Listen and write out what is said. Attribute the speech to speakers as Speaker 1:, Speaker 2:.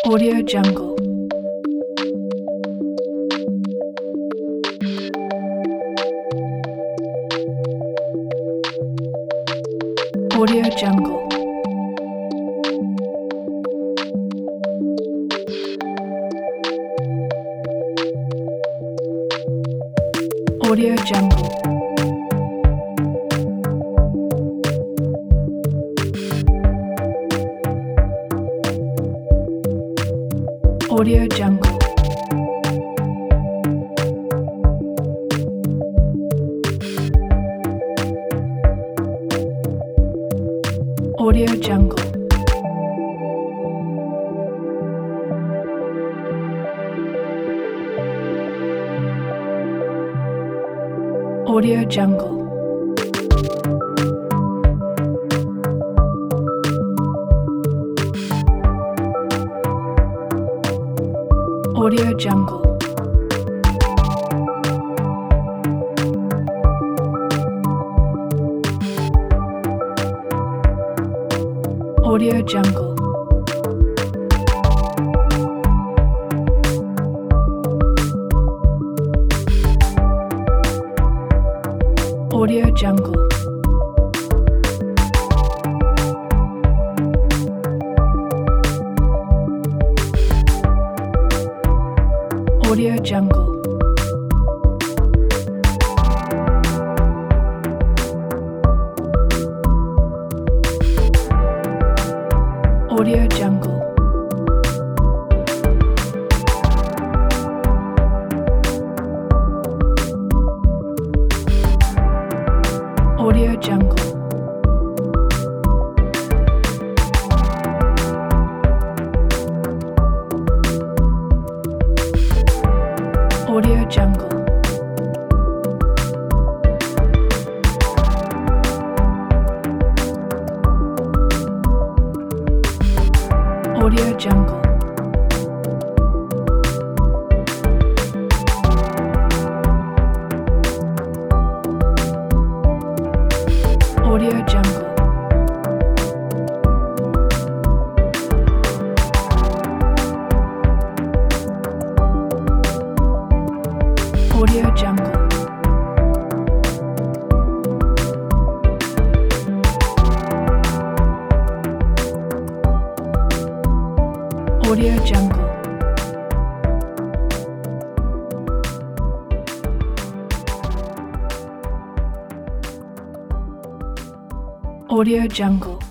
Speaker 1: Audio Jungle. Audio Jungle. Audio Jungle. Audio Jungle. Audio Jungle. Audio Jungle. Audio Jungle. Audio Jungle. Audio Jungle. Audio Jungle. Audio Jungle. Audio Jungle. Audio Jungle. Audio Jungle. Audio Jungle. Audio Jungle. Audio Jungle. Audio Jungle.